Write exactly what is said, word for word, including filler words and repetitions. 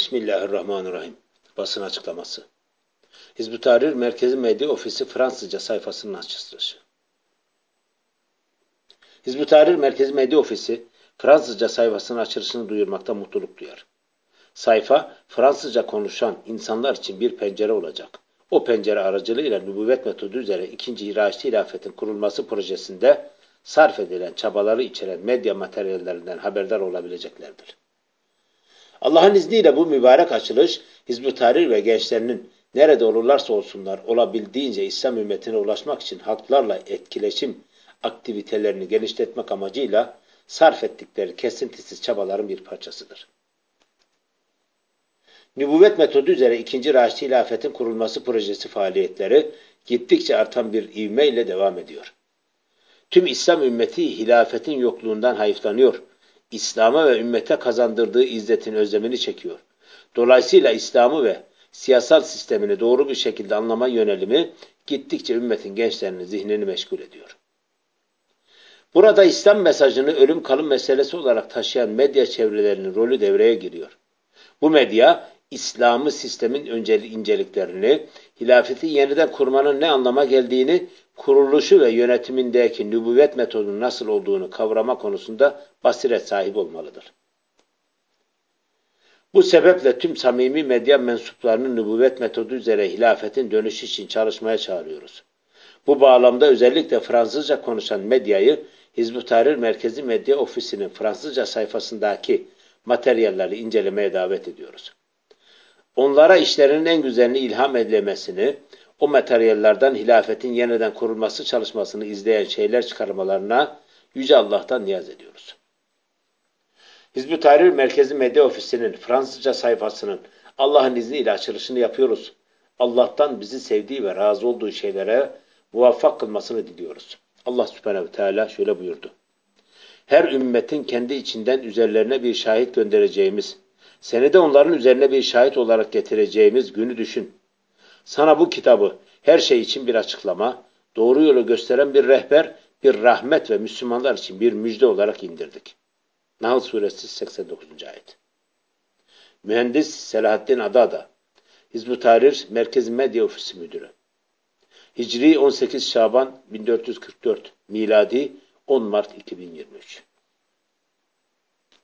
Bismillahirrahmanirrahim. Basın açıklaması. Hizb-ut Tahrir Merkezi Medya Ofisi Fransızca sayfasının açılışı. Hizb-ut Tahrir Merkezi Medya Ofisi Fransızca sayfasının açılışını duyurmakta mutluluk duyar. Sayfa, Fransızca konuşan insanlar için bir pencere olacak. O pencere aracılığıyla nübüvvet metodu üzere ikinci Raşidi Hilafetin kurulması projesinde sarf edilen çabaları içeren medya materyallerinden haberdar olabileceklerdir. Allah'ın izniyle bu mübarek açılış, Hizb-ut Tahrir ve gençlerinin nerede olurlarsa olsunlar olabildiğince İslam ümmetine ulaşmak için halklarla etkileşim aktivitelerini genişletmek amacıyla sarf ettikleri kesintisiz çabaların bir parçasıdır. Nübüvvet metodu üzere ikinci Raşidi Hilafetin kurulması projesi faaliyetleri gittikçe artan bir ivme ile devam ediyor. Tüm İslam ümmeti hilafetin yokluğundan hayıflanıyor. İslam'a ve ümmete kazandırdığı izzetin özlemini çekiyor. Dolayısıyla İslam'ı ve siyasal sistemini doğru bir şekilde anlama yönelimi gittikçe ümmetin gençlerinin zihnini meşgul ediyor. Burada İslam mesajını ölüm kalım meselesi olarak taşıyan medya çevrelerinin rolü devreye giriyor. Bu medya, İslam'ı sistemin öncelik inceliklerini, hilafeti yeniden kurmanın ne anlama geldiğini, kuruluşu ve yönetimindeki nübüvvet metodunun nasıl olduğunu kavrama konusunda basiret sahibi olmalıdır. Bu sebeple tüm samimi medya mensuplarını nübüvvet metodu üzere hilafetin dönüşü için çalışmaya çağırıyoruz. Bu bağlamda özellikle Fransızca konuşan medyayı Hizb-ut Tahrir Merkezi Medya Ofisi'nin Fransızca sayfasındaki materyalleri incelemeye davet ediyoruz. Onlara işlerinin en güzelini ilham edilemesini, o materyallerden hilafetin yeniden kurulması çalışmasını izleyen şeyler çıkarmalarına Yüce Allah'tan niyaz ediyoruz. Hizb-ut Tahrir Merkezi Medya Ofisi'nin Fransızca sayfasının Allah'ın izniyle açılışını yapıyoruz. Allah'tan bizi sevdiği ve razı olduğu şeylere muvaffak kılmasını diliyoruz. Allah Subhanahu ve Teala şöyle buyurdu. Her ümmetin kendi içinden üzerlerine bir şahit göndereceğimiz, seni de onların üzerine bir şahit olarak getireceğimiz günü düşün. Sana bu kitabı her şey için bir açıklama, doğru yolu gösteren bir rehber, bir rahmet ve Müslümanlar için bir müjde olarak indirdik. Nahl Suresi seksen dokuzuncu ayet. Mühendis Selahaddin Adada, Hizb-ut Tahrir Merkezi Medya Ofisi Müdürü. Hicri on sekiz Şaban bin dört yüz kırk dört, miladi on Mart iki bin yirmi üç.